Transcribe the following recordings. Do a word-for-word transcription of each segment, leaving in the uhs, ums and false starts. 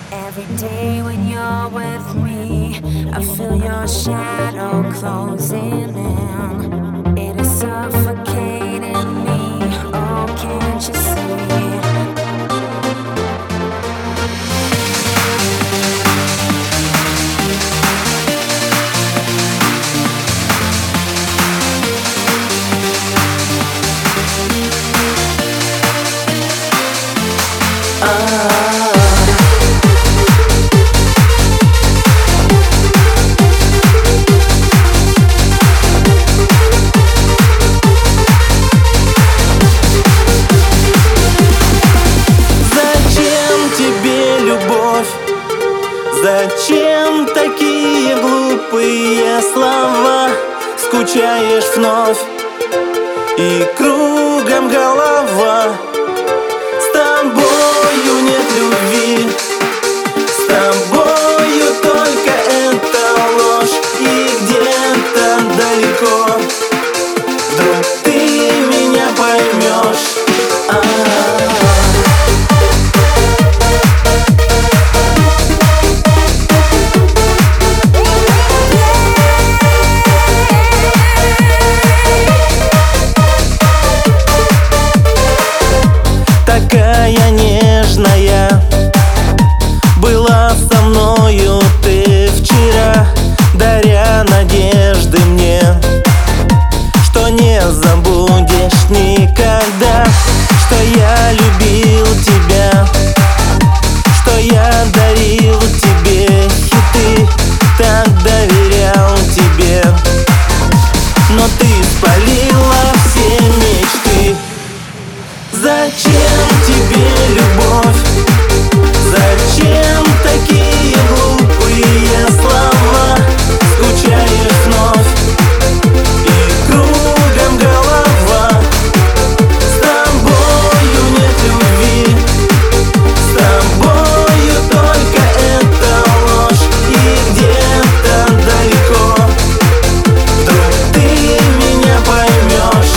Every day when you're with me, I feel your shadow closing in. It is suffocating me. Oh, can't you see? Зачем такие глупые слова? Скучаешь вновь, и кругом голова. С тобою нет любви, с тобою только эта ложь. И где-то далеко вдруг ты меня поймешь. Такая нежная была со мною ты вчера, даря надежды мне, что не забудешь никогда, что я любил тебя, что я дарил тебе хиты, так доверял тебе. Но ты спалила все мечты. Зачем тебе любовь? Зачем такие глупые слова? Скучаешь вновь, и кругом голова. С тобою нет любви, с тобою только эта ложь. И где-то далеко вдруг ты меня поймешь.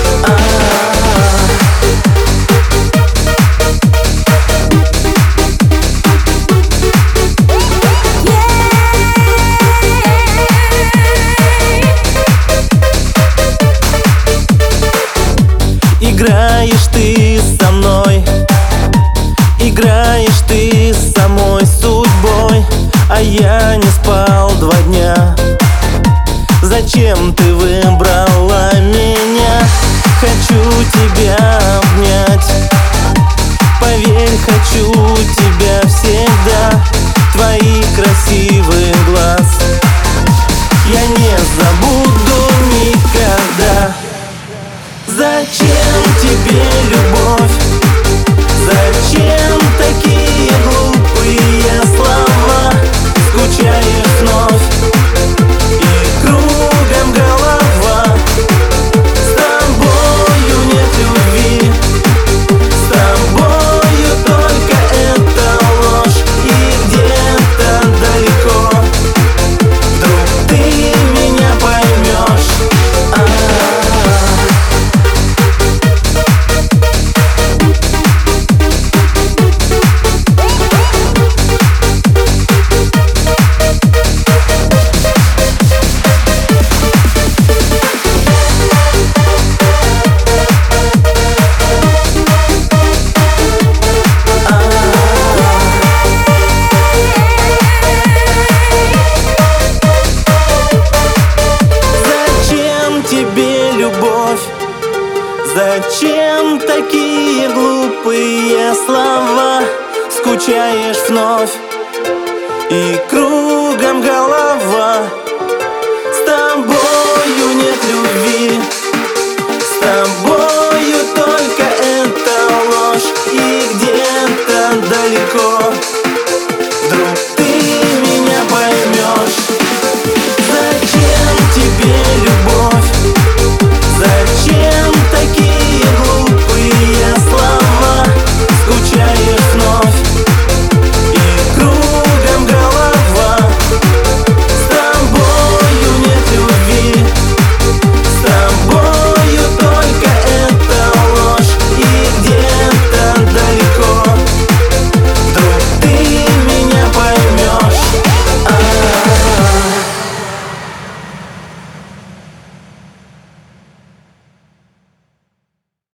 Играешь ты со мной, играешь ты с самой судьбой, а я не спал два дня. Зачем ты выбрала меня? Хочу тебя обнять, поверь, хочу тебя всегда. Твоих красивых глаз я не забуду никогда. Зачем тебе любовь? Зачем такие глупые слова? Скучаешь вновь, и кругом голова. С тобою нет любви, с тобою только эта ложь. И где-то далеко вдруг ты меня поймешь. Зачем такие глупые слова? Скучаешь вновь, и кругом голова. С тобою нет любви, с тобою только эта ложь. И где-то далеко